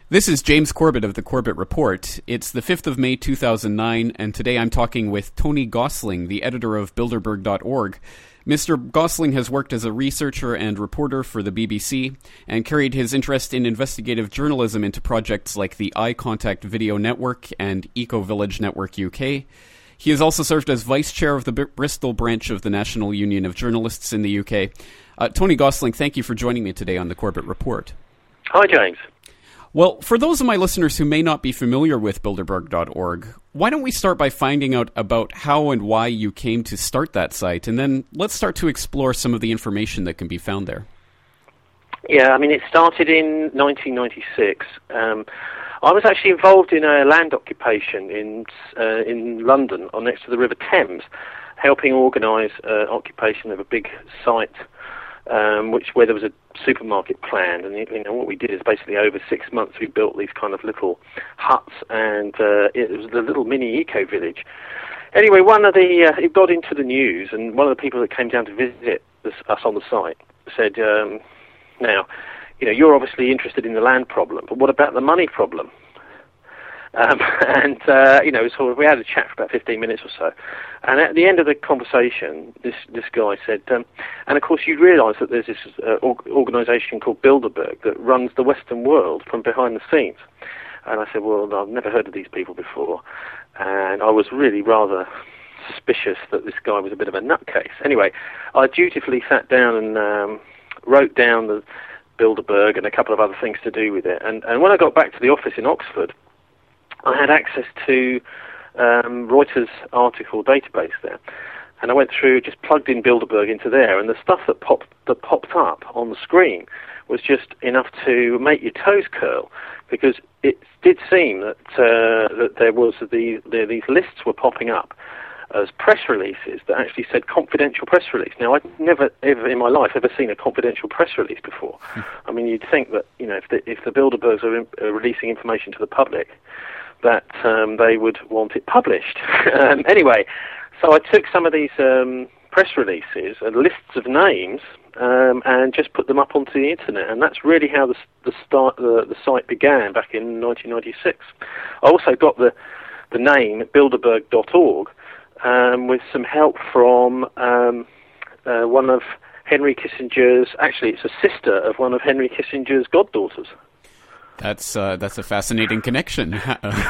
This is James Corbett of the Corbett Report. It's the 5th of May 2009, and today I'm talking with Tony Gosling, the editor of Bilderberg.org. Mr. Gosling has worked as a researcher and reporter for the BBC and carried his interest in investigative journalism into projects like the Eye Contact Video Network and Eco Village Network UK. He has also served as vice chair of the Bristol branch of the National Union of Journalists in the UK. Tony Gosling, thank you for joining me today on the Corbett Report. Hi, James. Well, for those of my listeners who may not be familiar with Bilderberg.org, why don't we start by finding out about how and why you came to start that site, and then let's start to explore some of the information that can be found there. Yeah, I mean, it started in 1996. I was actually involved in a land occupation in London, on next to the River Thames, helping organise occupation of a big site where there was a supermarket planned, and what we did is basically over 6 months we built these kind of little huts, and it was the little mini eco village. Anyway, it got into the news, and one of the people that came down to visit us on the site said, "Now, you're obviously interested in the land problem, but what about the money problem?" So we had a chat for about 15 minutes or so. And at the end of the conversation, this guy said, and of course you realise that there's this organisation called Bilderberg that runs the Western world from behind the scenes. And I said, well, I've never heard of these people before. And I was really rather suspicious that this guy was a bit of a nutcase. Anyway, I dutifully sat down and wrote down the Bilderberg and a couple of other things to do with it. And when I got back to the office in Oxford, I had access to Reuters article database there, and I went through, just plugged in Bilderberg into there, and the stuff that popped up on the screen was just enough to make your toes curl, because it did seem that there was these lists were popping up as press releases that actually said confidential press release. Now, I'd never ever in my life ever seen a confidential press release before. I mean, you'd think that if the Bilderbergs are releasing information to the public, that they would want it published. Anyway, so I took some of these press releases and lists of names and just put them up onto the internet, and that's really how the site began back in 1996. I also got the name Bilderberg.org with some help from one of Henry Kissinger's, actually it's a sister of one of Henry Kissinger's goddaughters. That's a fascinating connection.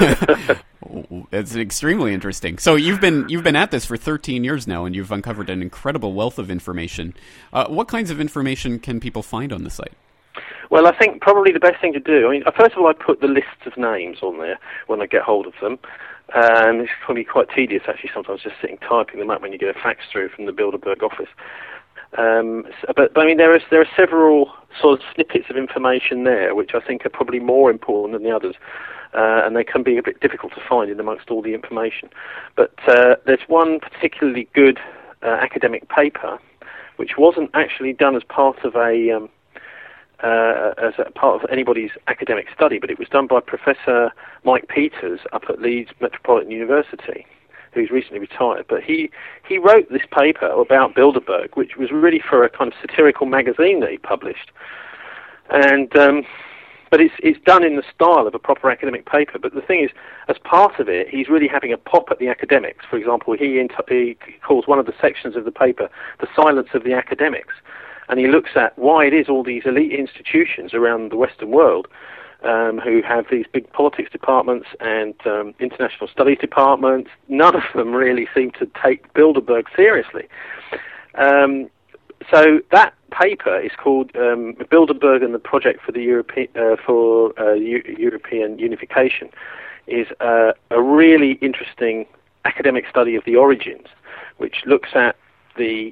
It's extremely interesting. So you've been at this for 13 years now, and you've uncovered an incredible wealth of information. What kinds of information can people find on the site? Well, I think probably the best thing to do, first of all, I put the lists of names on there when I get hold of them. It's probably quite tedious, actually, sometimes just sitting typing them up when you get a fax through from the Bilderberg office. But I mean, there are several sort of snippets of information there which I think are probably more important than the others, and they can be a bit difficult to find in amongst all the information. But there's one particularly good academic paper which wasn't actually done as part of anybody's academic study, but it was done by Professor Mike Peters up at Leeds Metropolitan University, who's recently retired. But he wrote this paper about Bilderberg, which was really for a kind of satirical magazine that he published. And but it's done in the style of a proper academic paper. But the thing is, as part of it, he's really having a pop at the academics. For example, he calls one of the sections of the paper "The Silence of the Academics," and he looks at why it is all these elite institutions around the Western world who have these big politics departments and international studies departments. None of them really seem to take Bilderberg seriously. So that paper is called Bilderberg and the Project for the European Unification. Is a really interesting academic study of the origins, which looks at the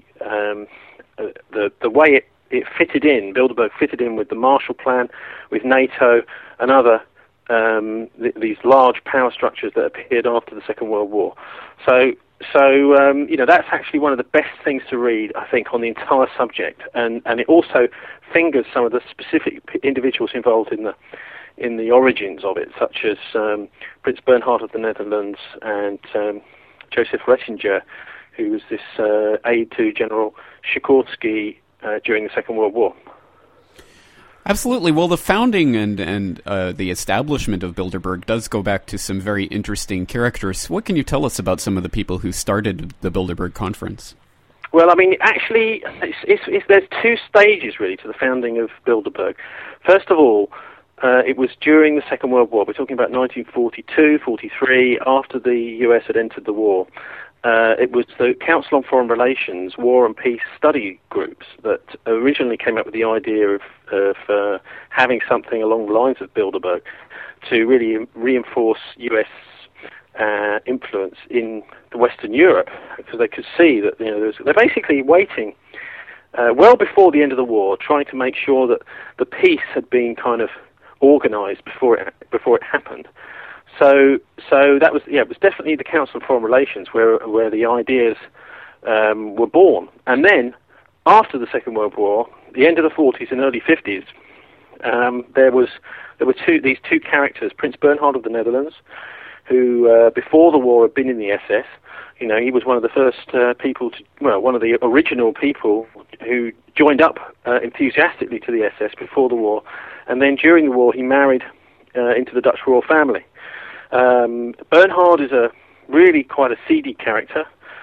way it fitted in. Bilderberg fitted in with the Marshall Plan, with NATO, and other these large power structures that appeared after the Second World War. So that's actually one of the best things to read, I think, on the entire subject, and it also fingers some of the specific individuals involved in the origins of it, such as Prince Bernhard of the Netherlands and Joseph Ratzinger, who was this aide to General Sikorski during the Second World War. Absolutely. Well, the founding and the establishment of Bilderberg does go back to some very interesting characters. What can you tell us about some of the people who started the Bilderberg Conference? Well, I mean, actually, there's two stages, really, to the founding of Bilderberg. First of all, it was during the Second World War. We're talking about 1942, 43, after the US had entered the war. It was the Council on Foreign Relations War and Peace study groups that originally came up with the idea of having something along the lines of Bilderberg to really reinforce US influence in Western Europe, because they could see that they're basically waiting well before the end of the war, trying to make sure that the peace had been kind of organised before it happened. So that was it was definitely the Council on Foreign Relations where the ideas were born. And then after the Second World War, the end of the 40s and early 50s, there were these two characters, Prince Bernhard of the Netherlands, who before the war had been in the SS. He was one of the first one of the original people who joined up enthusiastically to the SS before the war, and then during the war he married into the Dutch royal family. Bernhard is really quite a seedy character.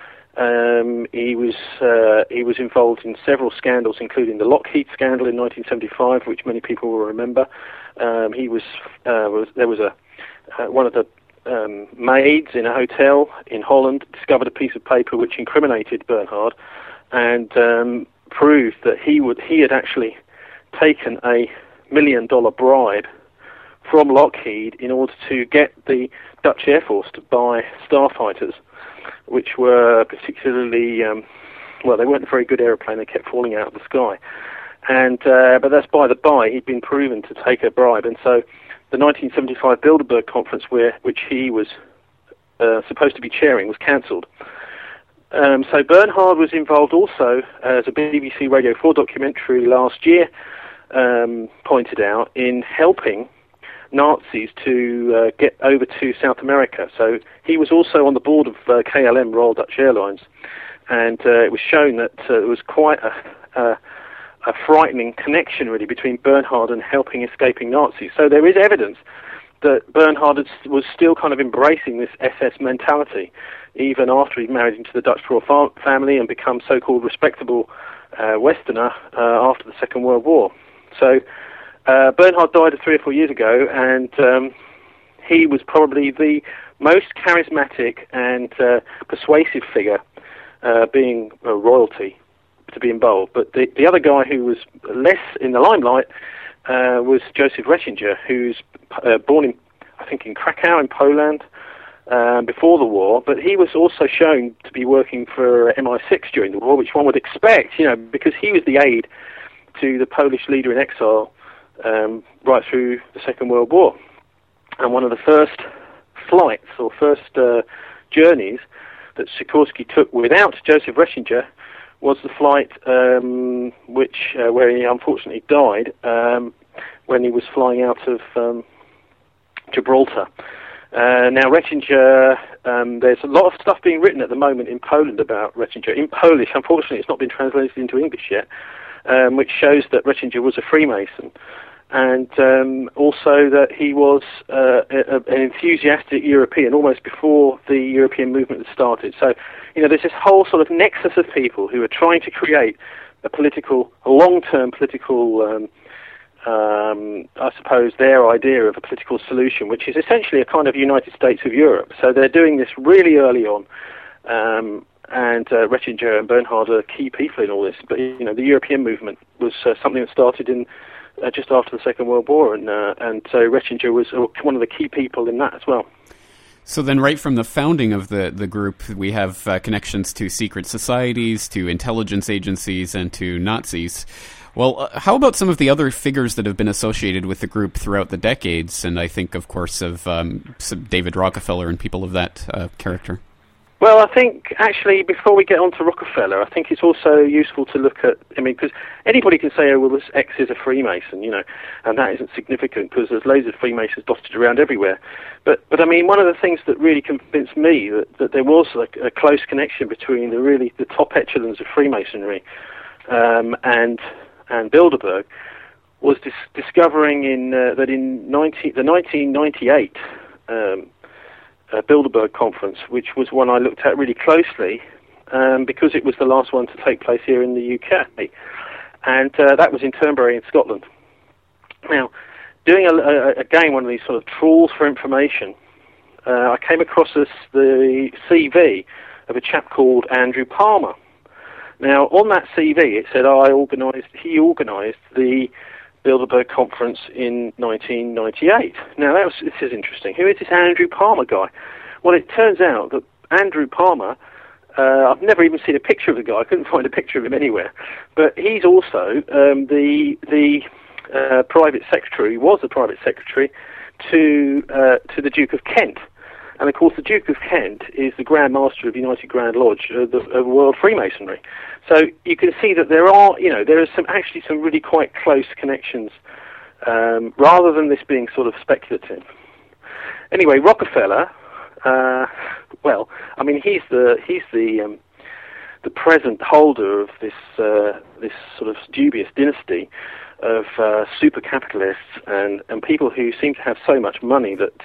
He was involved in several scandals, including the Lockheed scandal in 1975, which many people will remember. There was one of the maids in a hotel in Holland discovered a piece of paper which incriminated Bernhard and proved that he had actually taken $1 million bribe from Lockheed in order to get the Dutch Air Force to buy starfighters, which were particularly, they weren't a very good aeroplane. They kept falling out of the sky. And but that's by the by. He'd been proven to take a bribe. And so the 1975 Bilderberg Conference, which he was supposed to be chairing, was cancelled. So Bernhard was involved also, as a BBC Radio 4 documentary last year pointed out, in helping Nazis to get over to South America. So he was also on the board of KLM, Royal Dutch Airlines, and it was shown that there was quite a frightening connection, really, between Bernhard and helping escaping Nazis. So there is evidence that Bernhard was still kind of embracing this SS mentality, even after he married into the Dutch royal family and become so-called respectable Westerner after the Second World War. So Bernhard died 3 or 4 years ago, and he was probably the most charismatic and persuasive figure, being a royalty, to be involved. But the other guy who was less in the limelight was Joseph Rettinger, who's born in Krakow in Poland before the war, but he was also shown to be working for MI6 during the war, which one would expect, because he was the aide to the Polish leader in exile right through the Second World War. And one of the first flights or first journeys that Sikorsky took without Joseph Rettinger was the flight where he unfortunately died when he was flying out of Gibraltar. Now Rettinger, there's a lot of stuff being written at the moment in Poland about Rettinger. In Polish, unfortunately, it's not been translated into English yet, which shows that Rettinger was a Freemason, and also that he was an enthusiastic European almost before the European movement had started. So, there's this whole sort of nexus of people who are trying to create a long-term political, I suppose, their idea of a political solution, which is essentially a kind of United States of Europe. So they're doing this really early on. And Rettinger and Bernhard are key people in all this. But the European movement was something that started in just after the Second World War, and so Rettinger was one of the key people in that as well. So then, right from the founding of the group, we have connections to secret societies, to intelligence agencies, and to Nazis. Well, how about some of the other figures that have been associated with the group throughout the decades? And I think, of course, of David Rockefeller and people of that character. Well, I think, actually, before we get on to Rockefeller, I think it's also useful to look at, because anybody can say, this X is a Freemason, and that isn't significant because there's loads of Freemasons dotted around everywhere. But one of the things that really convinced me that there was a close connection between the top echelons of Freemasonry and Bilderberg was discovering that in the 1998 Bilderberg conference, which was one I looked at really closely because it was the last one to take place here in the UK, and that was in Turnberry in Scotland. Now, doing again one of these sort of trawls for information, I came across the CV of a chap called Andrew Palmer. Now, on that CV, it said he organised the Bilderberg conference in 1998. Now, this is interesting. Who is this Andrew Palmer guy? Well, it turns out that Andrew Palmer, I've never even seen a picture of the guy. I couldn't find a picture of him anywhere. But he's also the private secretary, was the private secretary to the Duke of Kent. And of course, the Duke of Kent is the Grand Master of the United Grand Lodge of World Freemasonry. So you can see that there are some really quite close connections, rather than this being sort of speculative. Anyway, Rockefeller, well, I mean, he's the present holder of this sort of dubious dynasty of super capitalists and people who seem to have so much money that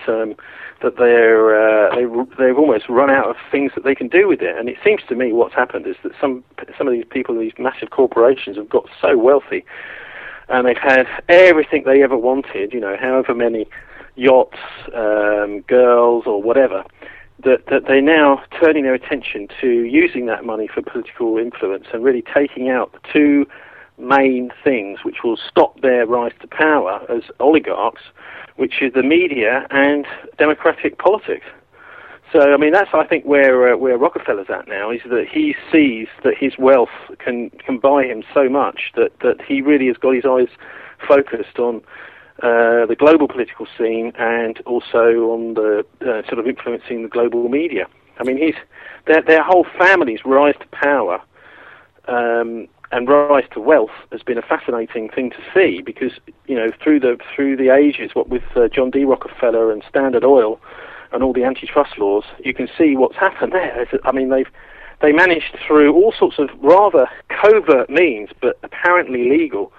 they've almost run out of things that they can do with it. And it seems to me what's happened is that some of these people, these massive corporations, have got so wealthy, and they've had everything they ever wanted. However many yachts, girls, or whatever. That they're now turning their attention to using that money for political influence and really taking out the two main things which will stop their rise to power as oligarchs, which is the media and democratic politics. So, I mean, that's, I think, where Rockefeller's at now, is that he sees that his wealth can buy him so much that he really has got his eyes focused on the global political scene and also on the sort of influencing the global media. I mean, their whole family's rise to power and rise to wealth has been a fascinating thing to see, because through the ages, what with John D. Rockefeller and Standard Oil and all the antitrust laws, you can see what's happened there. I mean, they managed through all sorts of rather covert means, but apparently legal.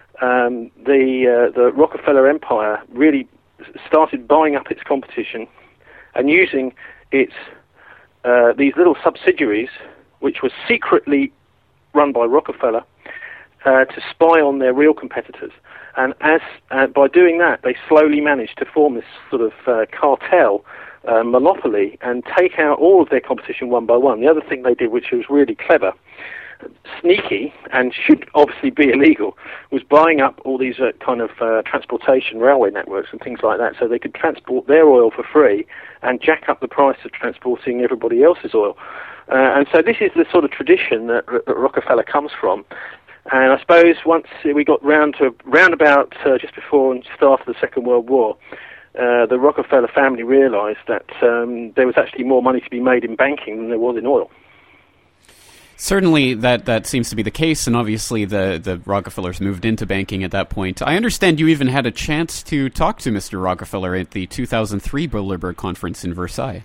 The Rockefeller empire really started buying up its competition and using its these little subsidiaries, which were secretly run by Rockefeller, to spy on their real competitors. And by doing that, they slowly managed to form this sort of cartel, monopoly, and take out all of their competition one by one. The other thing they did, which was really clever, sneaky, and should obviously be illegal, was buying up all these kind of transportation railway networks and things like that, so they could transport their oil for free and jack up the price of transporting everybody else's oil. And so this is the sort of tradition that Rockefeller comes from. And I suppose once we got round about just before and just after the Second World War, the Rockefeller family realised that there was actually more money to be made in banking than there was in oil. Certainly that seems to be the case, and obviously the Rockefellers moved into banking at that point. I understand you even had a chance to talk to Mr. Rockefeller at the 2003 Bilderberg conference in Versailles.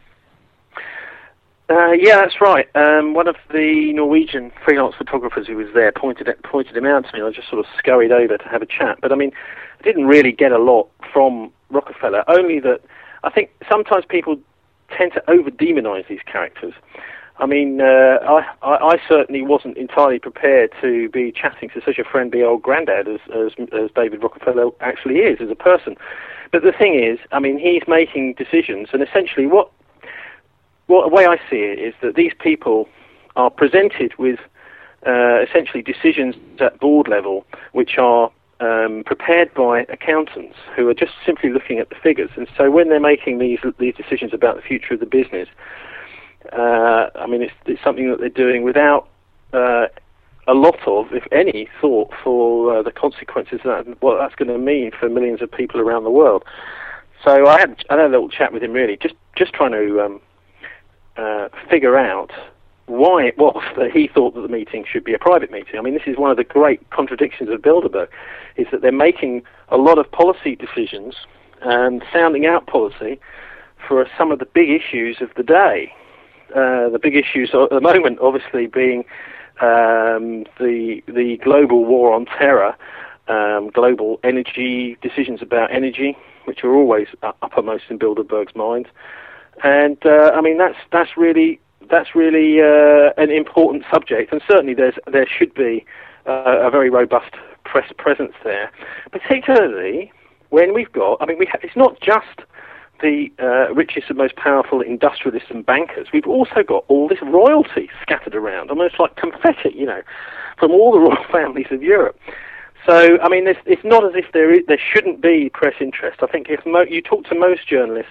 Yeah, that's right. One of the Norwegian freelance photographers who was there pointed him out to me. I just sort of scurried over to have a chat. But I mean, I didn't really get a lot from Rockefeller, only that I think sometimes people tend to over-demonize these characters. I mean, I certainly wasn't entirely prepared to be chatting to such a friendly old granddad as David Rockefeller actually is as a person. But the thing is, I mean, he's making decisions, and essentially what the way I see it is that these people are presented with essentially decisions at board level which are prepared by accountants who are just simply looking at the figures. And so when they're making these decisions about the future of the business, I mean, it's something that they're doing without a lot of, if any, thought for the consequences of what that's going to mean for millions of people around the world. So I had a little chat with him, really, just trying to figure out why it was that he thought that the meeting should be a private meeting. I mean, this is one of the great contradictions of Bilderberg, is that they're making a lot of policy decisions and sounding out policy for some of the big issues of the day. The big issues at the moment, obviously, being the global war on terror global energy, decisions about energy, which are always uppermost in Bilderberg's mind. And I mean, that's really an important subject, and certainly there should be a very robust press presence there, particularly when we've got. I mean, it's not just the richest and most powerful industrialists and bankers. We've also got all this royalty scattered around, almost like confetti, from all the royal families of Europe. So, I mean, it's not as if there shouldn't be press interest. I think if you talk to most journalists,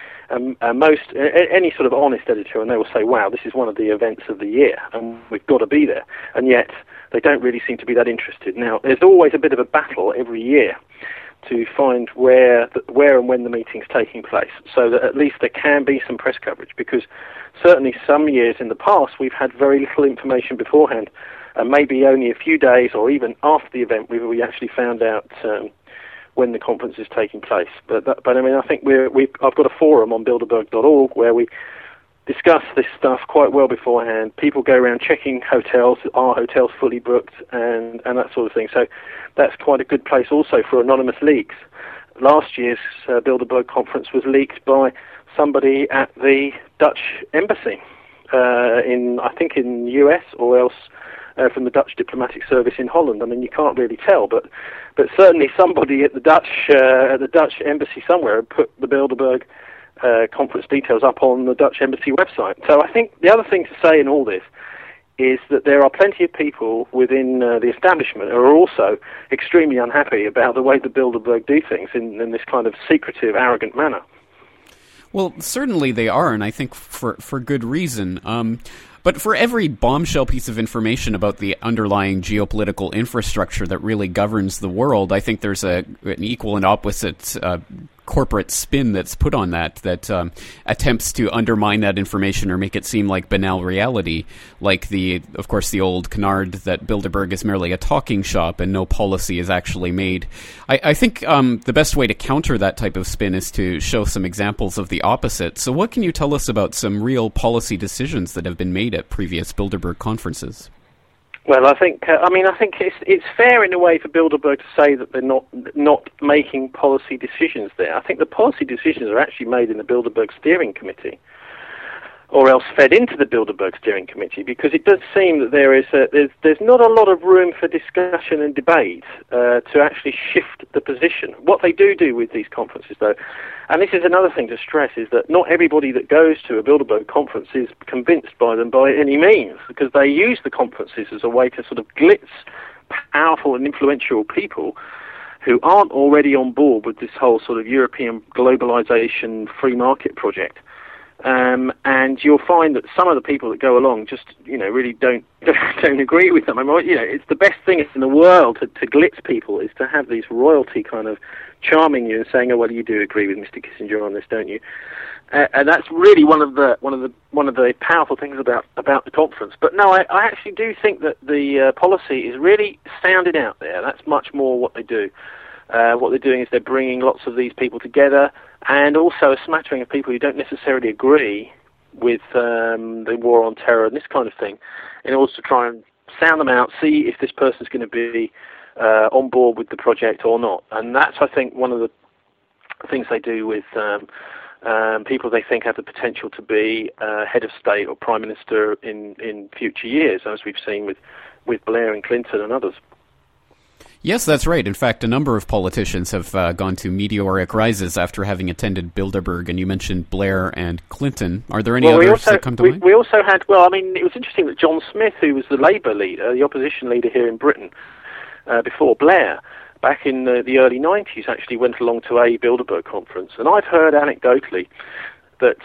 any sort of honest editor, and they will say, wow, this is one of the events of the year, and we've got to be there. And yet, they don't really seem to be that interested. Now, there's always a bit of a battle every year to find where and when the meeting's taking place, so that at least there can be some press coverage, because certainly some years in the past, we've had very little information beforehand, and maybe only a few days or even after the event we actually found out when the conference is taking place. But I mean, I think I've got a forum on Bilderberg.org where we discuss this stuff quite well beforehand. People go around checking hotels, are hotels fully booked, and that sort of thing. So that's quite a good place also for anonymous leaks. Last year's Bilderberg conference was leaked by somebody at the Dutch embassy in the US, or else from the Dutch diplomatic service in Holland. I mean, you can't really tell, but certainly somebody at the Dutch embassy somewhere had put the Bilderberg conference details up on the Dutch embassy website. So I think the other thing to say in all this is that there are plenty of people within the establishment who are also extremely unhappy about the way the Bilderberg do things in this kind of secretive, arrogant manner. Well, certainly they are, and I think for good reason. But for every bombshell piece of information about the underlying geopolitical infrastructure that really governs the world, I think there's an equal and opposite corporate spin that's put on that attempts to undermine that information or make it seem like banal reality, like of course the old canard that Bilderberg is merely a talking shop and no policy is actually made. I think the best way to counter that type of spin is to show some examples of the opposite. So what can you tell us about some real policy decisions that have been made at previous Bilderberg conferences? Well, I think it's fair in a way for Bilderberg to say that they're not making policy decisions there. I think the policy decisions are actually made in the Bilderberg Steering Committee, or else fed into the Bilderberg Steering Committee, because it does seem that there's not a lot of room for discussion and debate to actually shift the position. What they do with these conferences, though, and this is another thing to stress, is that not everybody that goes to a Bilderberg conference is convinced by them by any means, because they use the conferences as a way to sort of glitz powerful and influential people who aren't already on board with this whole sort of European globalization free market project. And you'll find that some of the people that go along just, really don't agree with them. I mean, it's the best thing in the world to glitz people, is to have these royalty kind of charming you and saying, "Oh, well, you do agree with Mr. Kissinger on this, don't you?" And that's really one of the powerful things about the conference. But no, I actually do think that the policy is really sounded out there. That's much more what they do. What they're doing is they're bringing lots of these people together, and also a smattering of people who don't necessarily agree with the war on terror and this kind of thing, in order to try and sound them out, see if this person's going to be on board with the project or not. And that's, I think, one of the things they do with people they think have the potential to be head of state or prime minister in future years, as we've seen with Blair and Clinton and others. Yes, that's right. In fact, a number of politicians have gone to meteoric rises after having attended Bilderberg, and you mentioned Blair and Clinton. Are there any others that come to mind? We also had, it was interesting that John Smith, who was the Labour leader, the opposition leader here in Britain, before Blair, back in the early 90s, actually went along to a Bilderberg conference. And I've heard anecdotally that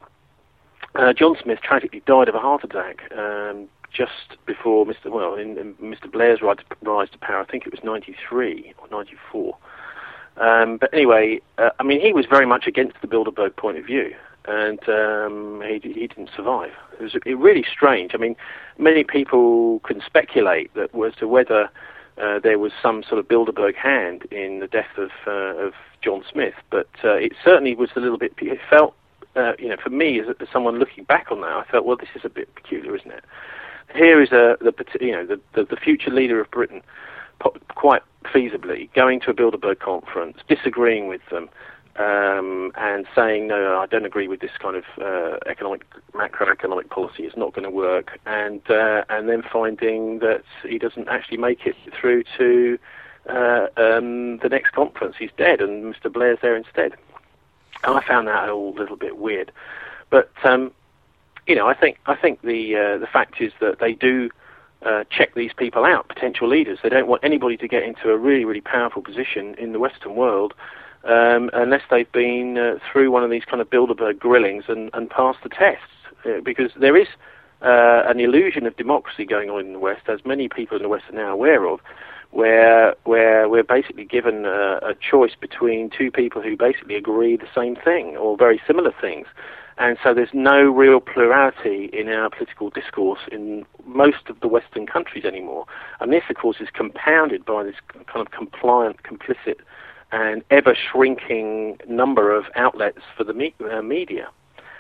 John Smith tragically died of a heart attack just before in Mr. Blair's rise to power. I think it was 93 or 94. But anyway, he was very much against the Bilderberg point of view, and he didn't survive. It was really strange. I mean, many people can speculate that as to whether there was some sort of Bilderberg hand in the death of John Smith, but it certainly was a little bit. It felt, for me as someone looking back on that, I felt, well, this is a bit peculiar, isn't it? Here is the future leader of Britain quite feasibly going to a Bilderberg conference, disagreeing with them, and saying, no, I don't agree with this kind of macroeconomic policy, it's not going to work, and then finding that he doesn't actually make it through to the next conference. He's dead, and Mr. Blair's there instead. And I found that all a little bit weird. But I think the fact is that they do check these people out, potential leaders. They don't want anybody to get into a really, really powerful position in the Western world unless they've been through one of these kind of Bilderberg grillings and passed the tests. Because there is an illusion of democracy going on in the West, as many people in the West are now aware of, where we're basically given a choice between two people who basically agree the same thing or very similar things. And so there's no real plurality in our political discourse in most of the Western countries anymore. And this, of course, is compounded by this kind of compliant, complicit, and ever-shrinking number of outlets for the media.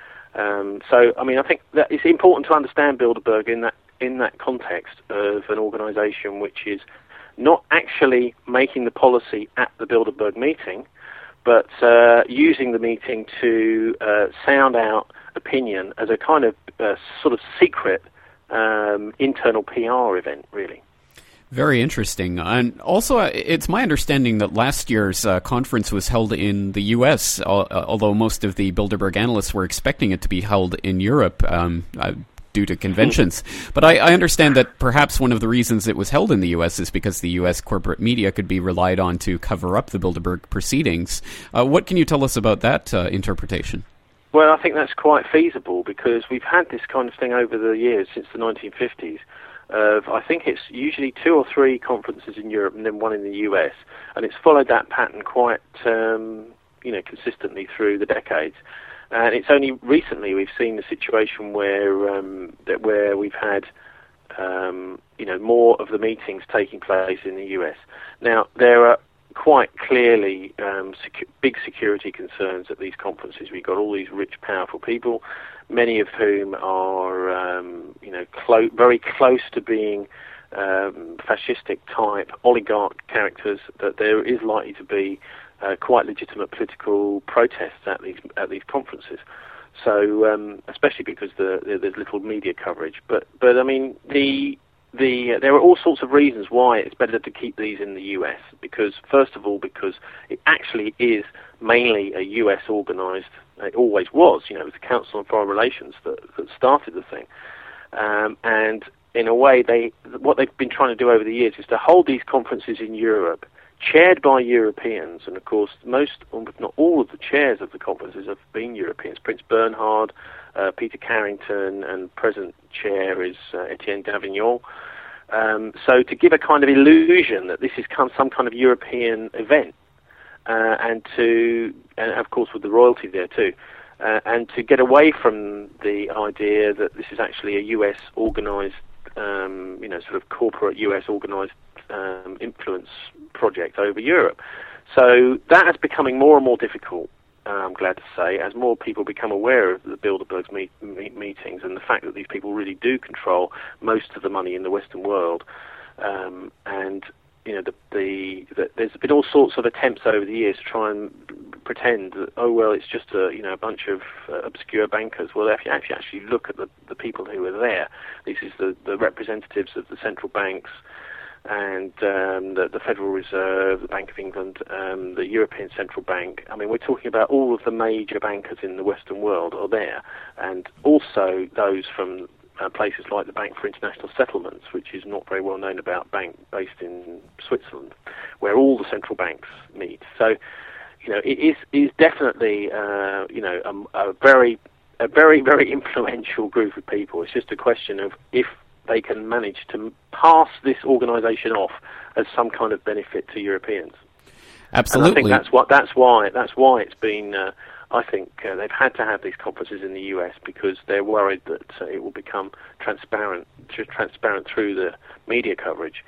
So, I mean, I think that it's important to understand Bilderberg in that context of an organisation which is not actually making the policy at the Bilderberg meeting, but using the meeting to sound out opinion as a kind of sort of secret internal PR event, really. Very interesting. And also, it's my understanding that last year's conference was held in the U.S., although most of the Bilderberg analysts were expecting it to be held in Europe due to conventions. But I understand that perhaps one of the reasons it was held in the U.S. is because the U.S. corporate media could be relied on to cover up the Bilderberg proceedings. What can you tell us about that interpretation? Well, I think that's quite feasible because we've had this kind of thing over the years since the 1950s. I think it's usually 2 or 3 conferences in Europe and then one in the US, and it's followed that pattern quite, consistently through the decades. And it's only recently we've seen the situation where we've had, more of the meetings taking place in the US. Now there are quite clearly big security concerns at these conferences. We've got all these rich, powerful people, many of whom are, very close to being fascistic type oligarch characters. That there is likely to be quite legitimate political protests at these conferences. So, especially because there's little media coverage. But I mean there are all sorts of reasons why it's better to keep these in the US. Because first of all, because it actually is mainly a US organised. It always was. It was the Council on Foreign Relations that started the thing. And in a way, what they've been trying to do over the years is to hold these conferences in Europe, chaired by Europeans. And of course, most, if not all, of the chairs of the conferences have been Europeans. Prince Bernhard, Peter Carrington, and present chair is Etienne Davignon. So to give a kind of illusion that this is some kind of European event, and of course with the royalty there too, and to get away from the idea that this is actually a US organised, sort of corporate US organised influence project over Europe. So that is becoming more and more difficult, I'm glad to say, as more people become aware of the Bilderberg's meetings and the fact that these people really do control most of the money in the Western world. And there's been all sorts of attempts over the years to try and pretend that, it's just a bunch of obscure bankers. Well, if you actually look at the people who are there, this is the representatives of the central banks and the Federal Reserve, the Bank of England, the European Central Bank. I mean, we're talking about all of the major bankers in the Western world are there, and also those from places like the Bank for International Settlements, which is not very well known about, bank based in Switzerland, where all the central banks meet. So, it is definitely a very, very influential group of people. It's just a question of if they can manage to pass this organisation off as some kind of benefit to Europeans. Absolutely. And I think that's why it's been. I think they've had to have these conferences in the US because they're worried that it will become transparent through the media coverage.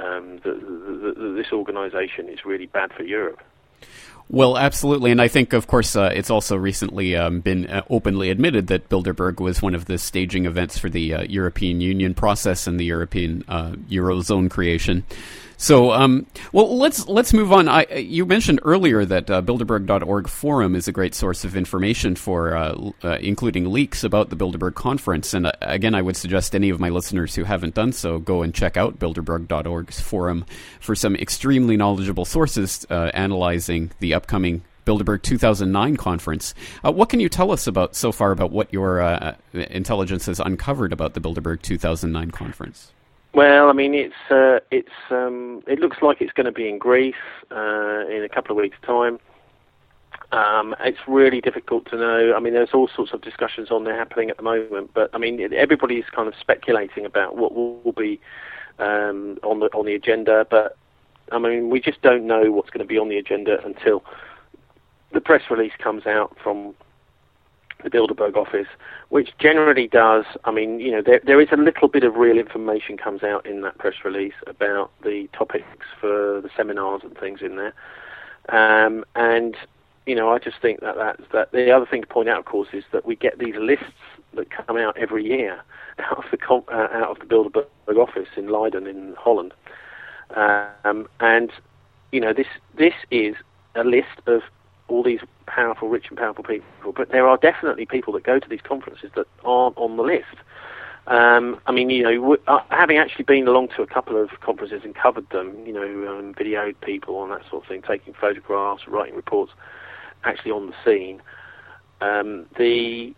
This organisation is really bad for Europe. Well, absolutely, and I think, of course, it's also recently been openly admitted that Bilderberg was one of the staging events for the European Union process and the European Eurozone creation. So, well, let's move on. You mentioned earlier that Bilderberg.org forum is a great source of information for including leaks about the Bilderberg conference. And again, I would suggest any of my listeners who haven't done so go and check out Bilderberg.org's forum for some extremely knowledgeable sources analyzing the upcoming Bilderberg 2009 conference. What can you tell us so far about what your intelligence has uncovered about the Bilderberg 2009 conference? Well, I mean, it looks like it's going to be in Greece in a couple of weeks' time. It's really difficult to know. I mean, there's all sorts of discussions on there happening at the moment, but I mean, everybody's kind of speculating about what will be on the agenda. But I mean, we just don't know what's going to be on the agenda until the press release comes out from the Bilderberg office, which generally does. I mean, you know, there is a little bit of real information comes out in that press release about the topics for the seminars and things in there. And you know, I just think that the other thing to point out, of course, is that we get these lists that come out every year out of the Bilderberg office in Leiden in Holland. And you know, this is a list of all these powerful, rich and powerful people, but there are definitely people that go to these conferences that aren't on the list. I mean, you know, having actually been along to a couple of conferences and covered them, you know, videoed people and that sort of thing, taking photographs, writing reports, actually on the scene, the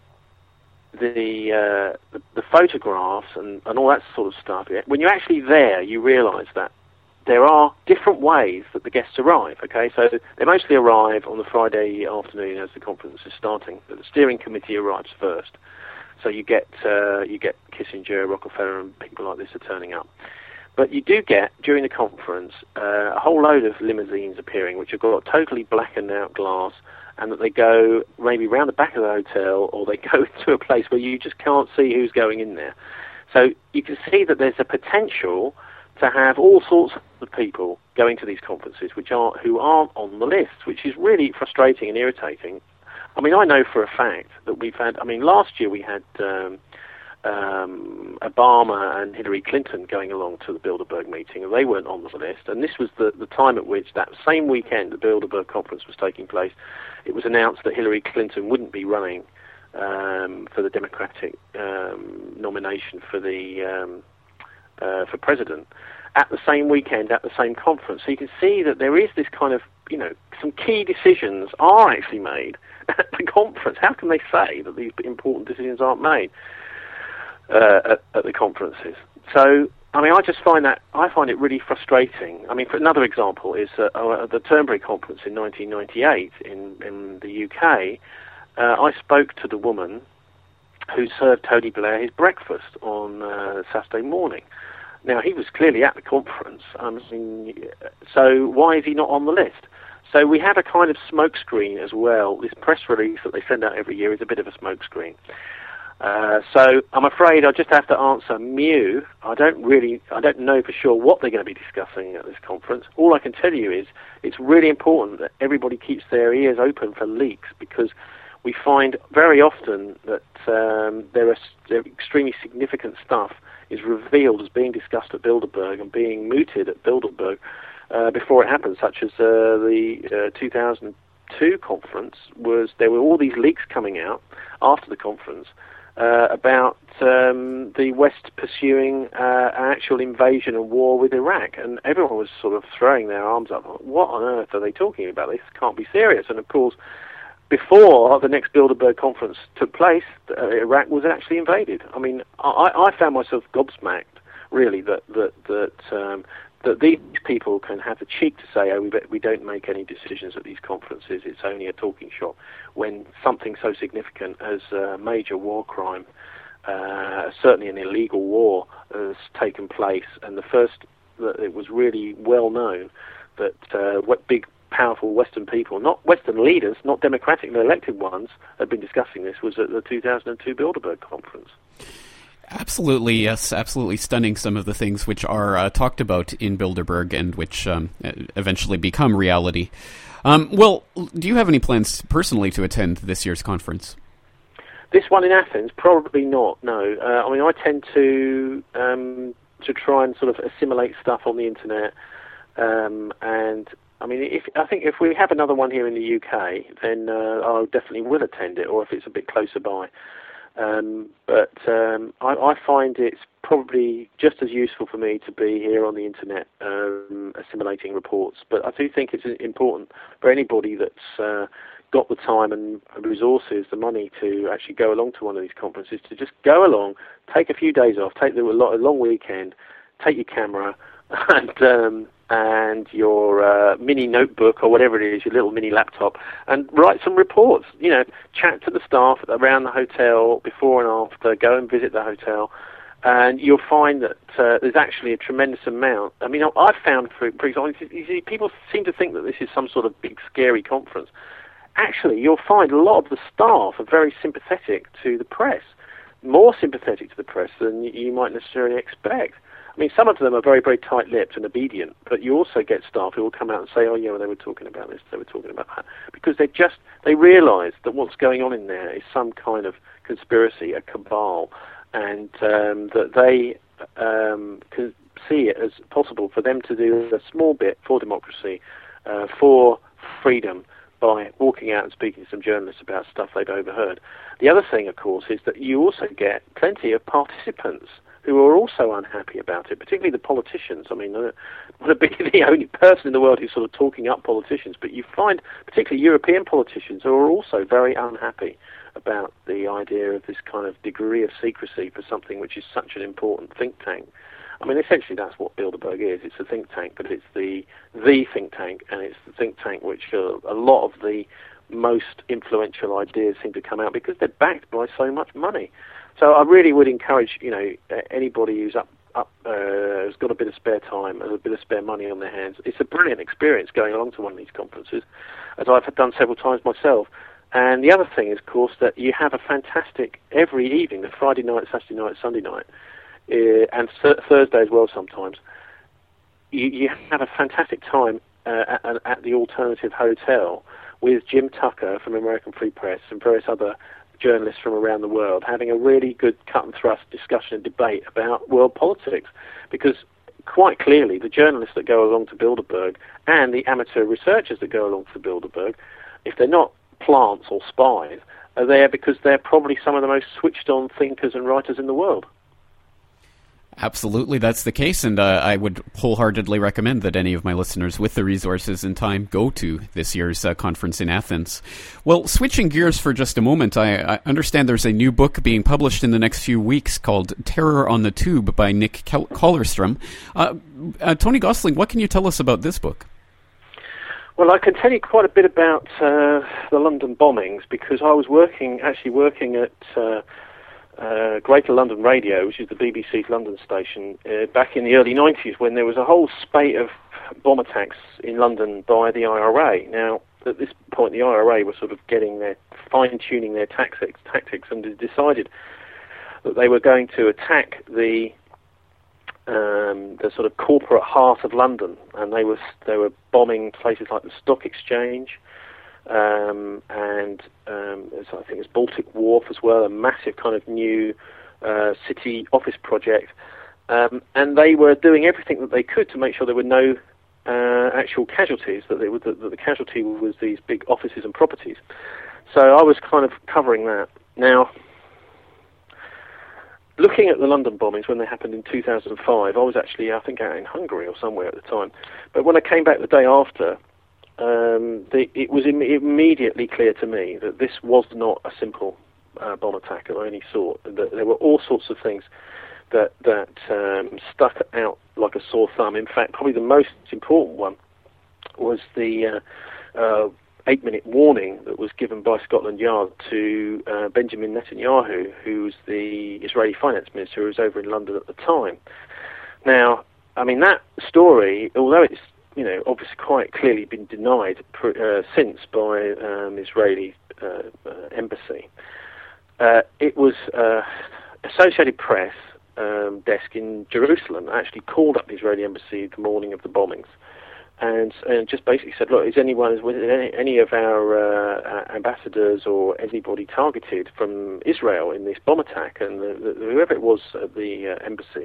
photographs and all that sort of stuff. When you're actually there, you realise that there are different ways that the guests arrive, okay? So they mostly arrive on the Friday afternoon as the conference is starting. The steering committee arrives first. So you get Kissinger, Rockefeller, and people like this are turning up. But you do get, during the conference, a whole load of limousines appearing, which have got totally blackened out glass, and that they go maybe round the back of the hotel, or they go to a place where you just can't see who's going in there. So you can see that there's a potential to have all sorts of people going to these conferences who aren't on the list, which is really frustrating and irritating. I mean, I know for a fact that we've had, I mean, last year we had Obama and Hillary Clinton going along to the Bilderberg meeting, and they weren't on the list. And this was the time at which, that same weekend the Bilderberg conference was taking place, it was announced that Hillary Clinton wouldn't be running for the Democratic nomination for president at the same weekend, at the same conference. So you can see that there is this kind of, you know, some key decisions are actually made at the conference. How can they say that these important decisions aren't made at the conferences? So, I mean, I find it really frustrating. I mean, for another example is the Turnberry conference in 1998 in the UK. I spoke to the woman who served Tony Blair his breakfast on Saturday morning. Now, he was clearly at the conference, so why is he not on the list? So we have a kind of smokescreen as well. This press release that they send out every year is a bit of a smokescreen. So I'm afraid I just have to answer mew. I don't know for sure what they're going to be discussing at this conference. All I can tell you is it's really important that everybody keeps their ears open for leaks, because we find very often that there extremely significant stuff is revealed as being discussed at Bilderberg and being mooted at Bilderberg before it happens, such as the 2002 conference. There were all these leaks coming out after the conference about the West pursuing an actual invasion and war with Iraq, and everyone was sort of throwing their arms up. What on earth are they talking about? This can't be serious. And of course, before the next Bilderberg conference took place, Iraq was actually invaded. I mean, I found myself gobsmacked, really, that these people can have the cheek to say, oh, we don't make any decisions at these conferences, it's only a talking shop, when something so significant as a major war crime, certainly an illegal war, has taken place. And that it was really well known that what big, powerful Western people, not Western leaders, not democratically elected ones, had been discussing this, was at the 2002 Bilderberg conference. Absolutely, yes, absolutely stunning, some of the things which are talked about in Bilderberg and which eventually become reality. Well, do you have any plans personally to attend this year's conference? This one in Athens? Probably not, no. I mean, I tend to to try and sort of assimilate stuff on the internet. And I mean, I think if we have another one here in the UK, then I definitely will attend it, or if it's a bit closer by. But I find it's probably just as useful for me to be here on the internet assimilating reports. But I do think it's important for anybody that's got the time and resources, the money to actually go along to one of these conferences, to just go along, take a few days off, take a long weekend, take your camera and your mini notebook or whatever it is, your little mini laptop, and write some reports. You know, chat to the staff around the hotel before and after, go and visit the hotel, and you'll find that there's actually a tremendous amount. I mean, I've found, for example, you see, people seem to think that this is some sort of big, scary conference. Actually, you'll find a lot of the staff are very sympathetic to the press, more sympathetic to the press than you might necessarily expect. I mean, some of them are very, very tight-lipped and obedient, but you also get staff who will come out and say, oh, yeah, well, they were talking about this, they were talking about that, because they realise that what's going on in there is some kind of conspiracy, a cabal, and that they can see it as possible for them to do a small bit for democracy, for freedom, by walking out and speaking to some journalists about stuff they've overheard. The other thing, of course, is that you also get plenty of participants who are also unhappy about it, particularly the politicians. I mean, I don't want to be the only person in the world who's sort of talking up politicians, but you find particularly European politicians who are also very unhappy about the idea of this kind of degree of secrecy for something which is such an important think tank. I mean, essentially that's what Bilderberg is. It's a think tank, but it's the think tank, and it's the think tank which a lot of the most influential ideas seem to come out because they're backed by so much money. So I really would encourage, you know, anybody who's has got a bit of spare time and a bit of spare money on their hands. It's a brilliant experience going along to one of these conferences, as I've done several times myself. And the other thing is, of course, that you have a fantastic, every evening, the Friday night, Saturday night, Sunday night, and Thursday as well sometimes, you have a fantastic time at the Alternative Hotel with Jim Tucker from American Free Press and various other journalists from around the world, having a really good cut-and-thrust discussion and debate about world politics. Because quite clearly, the journalists that go along to Bilderberg and the amateur researchers that go along to Bilderberg, if they're not plants or spies, are there because they're probably some of the most switched-on thinkers and writers in the world. Absolutely, that's the case, and I would wholeheartedly recommend that any of my listeners with the resources and time go to this year's conference in Athens. Well, switching gears for just a moment, I understand there's a new book being published in the next few weeks called Terror on the Tube by Nick Kollerstrom. Tony Gosling, what can you tell us about this book? Well, I can tell you quite a bit about the London bombings, because I was working at Greater London Radio, which is the BBC's London station, back in the early 90s, when there was a whole spate of bomb attacks in London by the IRA. Now, at this point, the IRA were sort of fine-tuning their tactics, and decided that they were going to attack the sort of corporate heart of London, and they were bombing places like the Stock Exchange, and I think it's Baltic Wharf as well, a massive kind of new city office project, and they were doing everything that they could to make sure there were no actual casualties, that the casualty was these big offices and properties. So I was kind of covering that. Now, looking at the London bombings when they happened in 2005, I was actually, I think, out in Hungary or somewhere at the time. But when I came back the day after, it was immediately clear to me that this was not a simple bomb attack of any sort. That there were all sorts of things that stuck out like a sore thumb. In fact, probably the most important one was the 8-minute warning that was given by Scotland Yard to Benjamin Netanyahu, who was the Israeli finance minister who was over in London at the time. Now, I mean, that story, although it's obviously quite clearly been denied since by Israeli embassy, it was Associated Press desk in Jerusalem actually called up the Israeli embassy the morning of the bombings, and just basically said, look, is any of our ambassadors or anybody targeted from Israel in this bomb attack? And whoever it was at the embassy,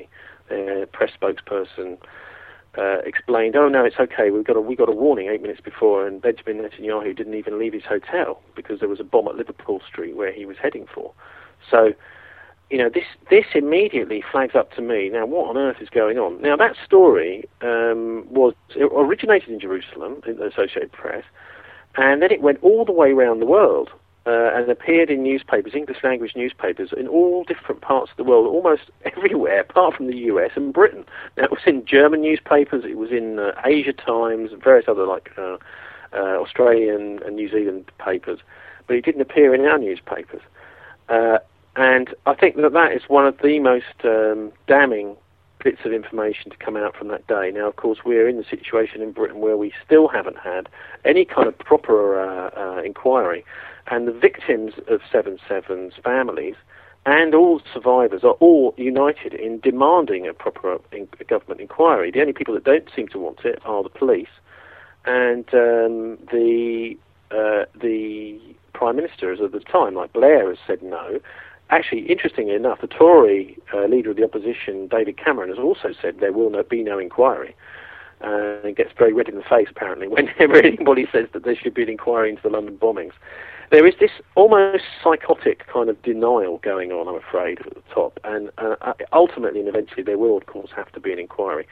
press spokesperson explained, "Oh no, it's okay. We got a warning 8 minutes before," and Benjamin Netanyahu didn't even leave his hotel because there was a bomb at Liverpool Street where he was heading for. So, this immediately flags up to me. Now, what on earth is going on? Now, that story it originated in Jerusalem in the Associated Press, and then it went all the way around the world. And appeared in newspapers, English-language newspapers, in all different parts of the world, almost everywhere, apart from the US and Britain. Now, it was in German newspapers, it was in Asia Times, and various other, Australian and New Zealand papers, but it didn't appear in our newspapers. And I think that is one of the most damning bits of information to come out from that day. Now, of course, we're in the situation in Britain where we still haven't had any kind of proper inquiry. And the victims of 7/7's families and all survivors are all united in demanding a proper government inquiry. The only people that don't seem to want it are the police and the Prime Ministers at the time, like Blair, has said no. Actually, interestingly enough, the Tory leader of the opposition, David Cameron, has also said there will be no inquiry. And gets very red in the face, apparently, whenever anybody says that there should be an inquiry into the London bombings. There is this almost psychotic kind of denial going on, I'm afraid, at the top. And ultimately and eventually there will, of course, have to be an inquiry.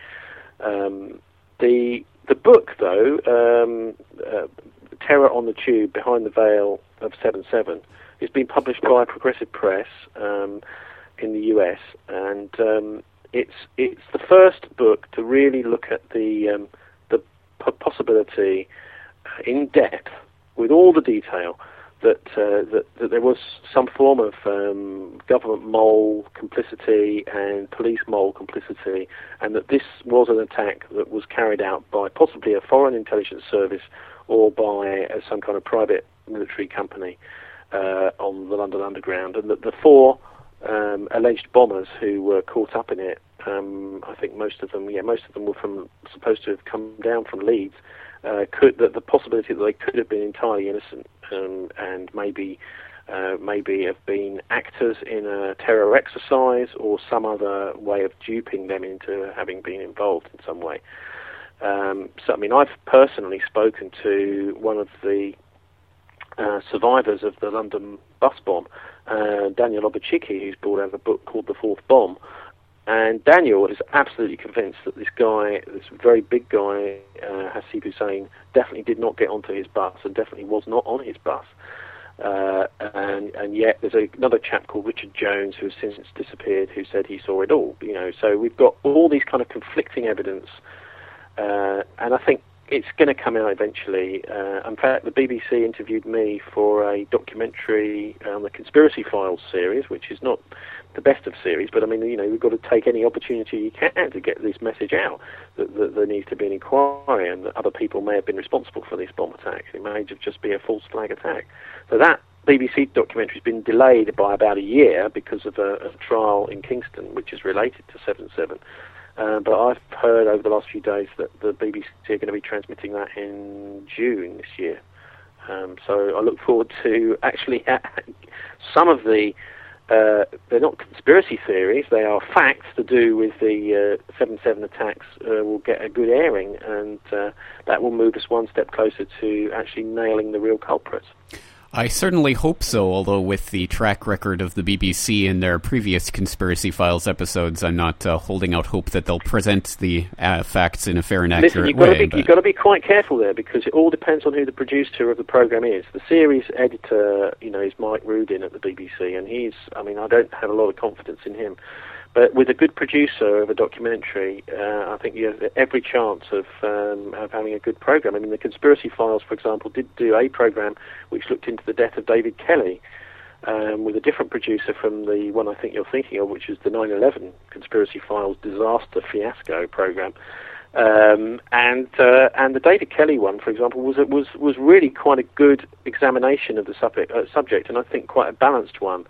The book, though, Terror on the Tube, Behind the Veil of 7/7, is being published by Progressive Press in the US. And it's the first book to really look at the possibility in depth, with all the detail, that there was some form of government mole complicity and police mole complicity, and that this was an attack that was carried out by possibly a foreign intelligence service or by some kind of private military company on the London Underground, and that the four alleged bombers who were caught up in it, I think most of them were supposed to have come down from Leeds. That the possibility that they could have been entirely innocent and maybe have been actors in a terror exercise or some other way of duping them into having been involved in some way. So, I mean, I've personally spoken to one of the survivors of the London bus bomb, Daniel Obachicki, who's brought out a book called The Fourth Bomb. And Daniel is absolutely convinced that this guy, this very big guy, Hasib Hussein, definitely did not get onto his bus and definitely was not on his bus. And yet there's another chap called Richard Jones who has since disappeared who said he saw it all. So we've got all these kind of conflicting evidence, and I think it's going to come out eventually. In fact, the BBC interviewed me for a documentary on the Conspiracy Files series, which is not the best of series, but I mean, we've got to take any opportunity you can to get this message out, that there needs to be an inquiry and that other people may have been responsible for these bomb attacks. It may just be a false flag attack. So that BBC documentary has been delayed by about a year because of a trial in Kingston, which is related to 7/7. But I've heard over the last few days that the BBC are going to be transmitting that in June this year. So I look forward to actually some of the they're not conspiracy theories, they are facts to do with the 7/7 attacks will get a good airing, and that will move us one step closer to actually nailing the real culprits. I certainly hope so, although with the track record of the BBC in their previous Conspiracy Files episodes, I'm not holding out hope that they'll present the facts in a fair and accurate way. You've got to be quite careful there, because it all depends on who the producer of the programme is. The series editor, is Mike Rudin at the BBC, and I don't have a lot of confidence in him. But with a good producer of a documentary, I think you have every chance of having a good programme. I mean, the Conspiracy Files, for example, did do a programme which looked into the death of David Kelly with a different producer from the one I think you're thinking of, which is the 9/11 Conspiracy Files disaster fiasco programme. And the David Kelly one, for example, was really quite a good examination of the subject, and I think quite a balanced one.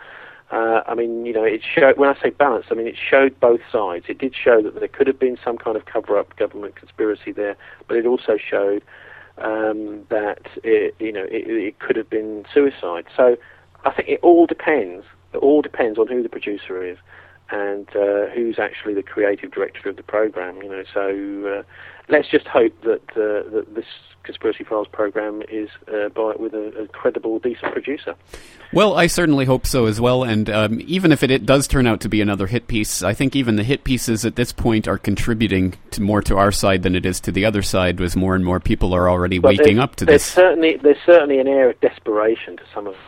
It showed, when I say balanced, it showed both sides. It did show that there could have been some kind of cover-up government conspiracy there, but it also showed that it could have been suicide. So I think it all depends. It all depends on who the producer is, and who's actually the creative director of the program. So let's just hope that this Conspiracy Files program is with a credible, decent producer. Well, I certainly hope so as well, and even if it does turn out to be another hit piece, I think even the hit pieces at this point are contributing more to our side than it is to the other side, as more and more people are already waking up to this. There's certainly an air of desperation to some of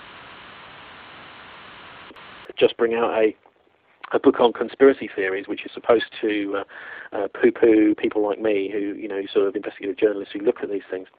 just bring out a book on conspiracy theories, which is supposed to poo-poo people like me, who sort of investigative journalists who look at these things,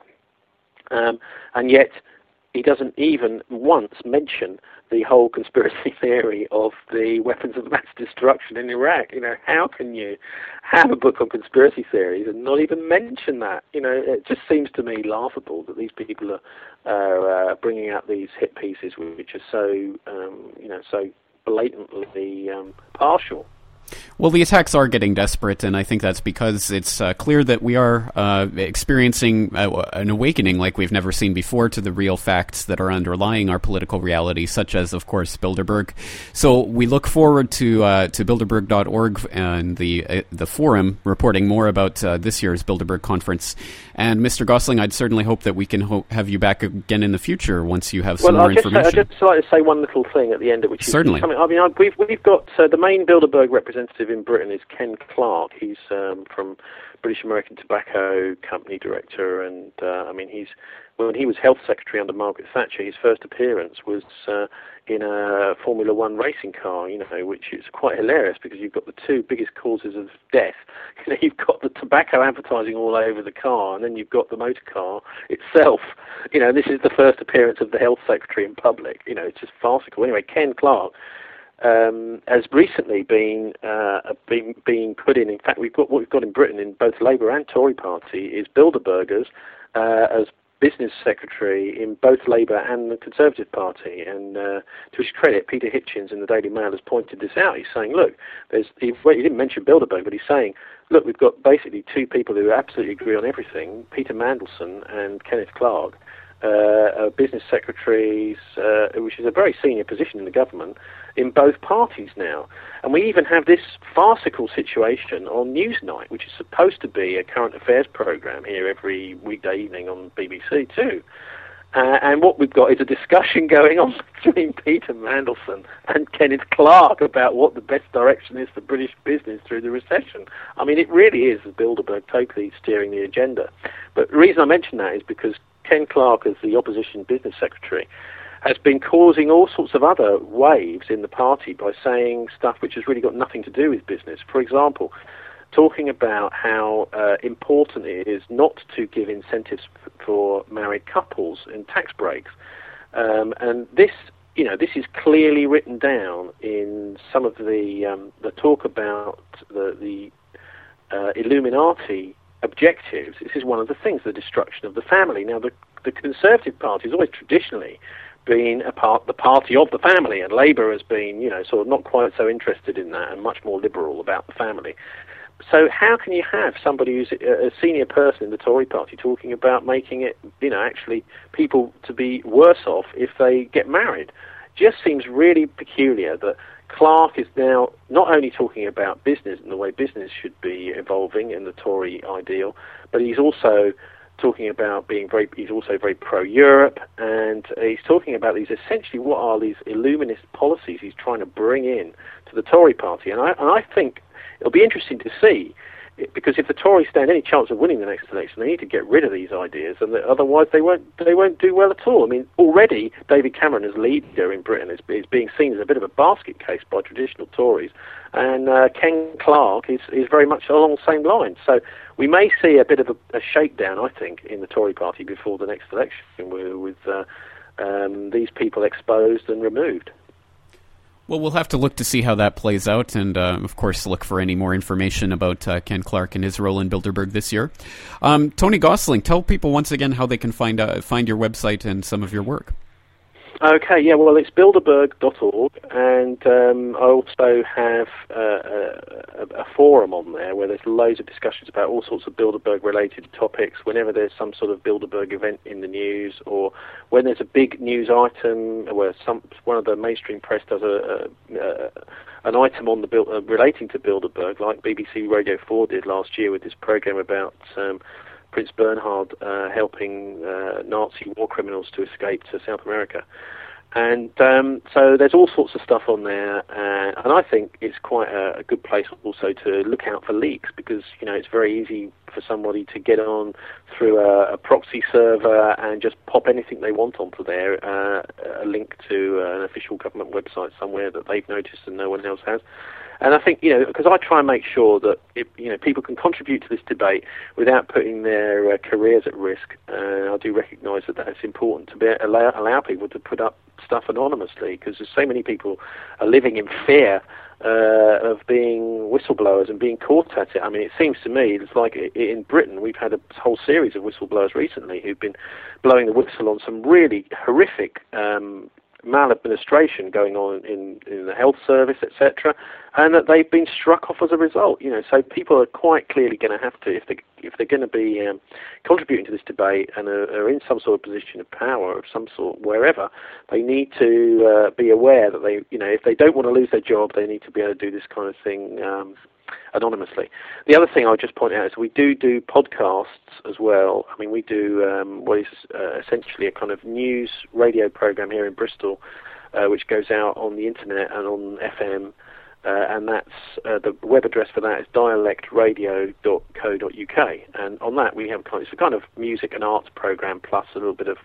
and yet he doesn't even once mention the whole conspiracy theory of the weapons of mass destruction in Iraq. How can you have a book on conspiracy theories and not even mention that? It just seems to me laughable that these people are bringing out these hit pieces which are so so blatantly partial. Well, the attacks are getting desperate, and I think that's because it's clear that we are experiencing an awakening like we've never seen before to the real facts that are underlying our political reality, such as, of course, Bilderberg. So we look forward to Bilderberg.org and the forum reporting more about this year's Bilderberg conference. And Mr. Gosling, I'd certainly hope that we can have you back again in the future once you have some more information. I'd just like to say one little thing at the end, which is certainly. We've got the main Bilderberg representative in Britain is Ken Clarke. He's from British American Tobacco Company director, and when he was health secretary under Margaret Thatcher, his first appearance was in a Formula One racing car, which is quite hilarious because you've got the two biggest causes of death. You've got the tobacco advertising all over the car, and then you've got the motor car itself. This is the first appearance of the health secretary in public. It's just farcical. Anyway, Ken Clarke has recently been put in. In fact, what we've got in Britain in both Labour and Tory party is Bilderbergers as business secretary in both Labour and the Conservative Party. And to his credit, Peter Hitchens in the Daily Mail has pointed this out. He's saying, look, he didn't mention Bilderberg, but he's saying, look, we've got basically two people who absolutely agree on everything, Peter Mandelson and Kenneth Clarke, business secretaries, which is a very senior position in the government, in both parties now. And we even have this farcical situation on Newsnight, which is supposed to be a current affairs programme here every weekday evening on BBC Two. And what we've got is a discussion going on between Peter Mandelson and Kenneth Clarke about what the best direction is for British business through the recession. It really is Bilderberg totally steering the agenda. But the reason I mention that is because Ken Clarke, as the opposition business secretary, has been causing all sorts of other waves in the party by saying stuff which has really got nothing to do with business. For example, talking about how important it is not to give incentives for married couples and tax breaks. And this is clearly written down in some of the talk about the Illuminati objectives. This is one of the things, the destruction of the family. Now, the Conservative Party has always traditionally been the party of the family, and Labour has been, sort of not quite so interested in that and much more liberal about the family. So how can you have somebody who's a senior person in the Tory party talking about making it, actually people to be worse off if they get married? Just seems really peculiar that Clarke is now not only talking about business and the way business should be evolving in the Tory ideal, but he's also talking about he's also very pro-Europe, and he's talking about these essentially what are these Illuminist policies he's trying to bring in to the Tory party. And I think it'll be interesting to see, because if the Tories stand any chance of winning the next election, they need to get rid of these ideas, and otherwise they won't do well at all. Already David Cameron as leader in Britain is being seen as a bit of a basket case by traditional Tories, and Ken Clarke is very much along the same line. So we may see a bit of a shakedown, I think, in the Tory party before the next election, with these people exposed and removed. Well, we'll have to look to see how that plays out, and of course look for any more information about Ken Clarke and his role in Bilderberg this year. Tony Gosling, tell people once again how they can find your website and some of your work. Okay, yeah, well, it's Bilderberg.org, and I also have a forum on there where there's loads of discussions about all sorts of Bilderberg-related topics whenever there's some sort of Bilderberg event in the news, or when there's a big news item where one of the mainstream press does an item on the relating to Bilderberg, like BBC Radio 4 did last year with this program about Prince Bernhard helping Nazi war criminals to escape to South America. And so there's all sorts of stuff on there, and I think it's quite a good place also to look out for leaks, because it's very easy for somebody to get on through a proxy server and just pop anything they want onto there, a link to an official government website somewhere that they've noticed and no one else has. And I think, because I try and make sure that people can contribute to this debate without putting their careers at risk. I do recognise that that's important to allow people to put up stuff anonymously, because there's so many people are living in fear of being whistleblowers and being caught at it. I mean, it seems to me it's like in Britain we've had a whole series of whistleblowers recently who've been blowing the whistle on some really horrific maladministration going on in the health service, etc., and that they've been struck off as a result. So people are quite clearly going to have to, if they're going to be contributing to this debate and are in some sort of position of power of some sort wherever, they need to be aware that they, if they don't want to lose their job, they need to be able to do this kind of thing anonymously. The other thing I'll just point out is we do podcasts as well. I mean, we do what is essentially a kind of news radio program here in Bristol, which goes out on the internet and on FM, and that's the web address for that is dialectradio.co.uk. And on that we have it's a kind of music and arts program plus a little bit of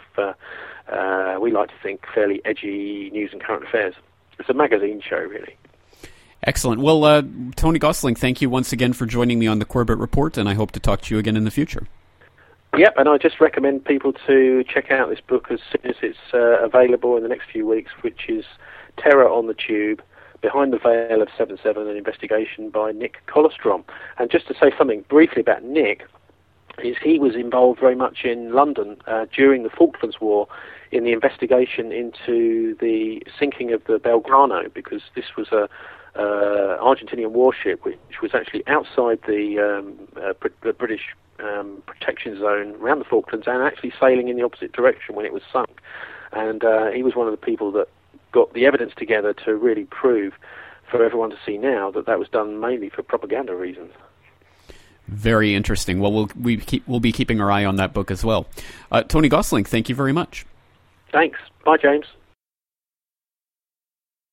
we like to think fairly edgy news and current affairs. It's a magazine show, really. Excellent. Well, Tony Gosling, thank you once again for joining me on the Corbett Report, and I hope to talk to you again in the future. Yep, and I just recommend people to check out this book as soon as it's available in the next few weeks, which is Terror on the Tube, Behind the Veil of 7/7, an investigation by Nick Kolostrom. And just to say something briefly about Nick, is he was involved very much in London during the Falklands War in the investigation into the sinking of the Belgrano, because this was a Argentinian warship which was actually outside the British protection zone around the Falklands and actually sailing in the opposite direction when it was sunk. And he was one of the people that got the evidence together to really prove for everyone to see now that was done mainly for propaganda reasons. Very interesting. Well, we'll be keeping our eye on that book as well. Tony Gosling, thank you very much. Thanks. Bye, James.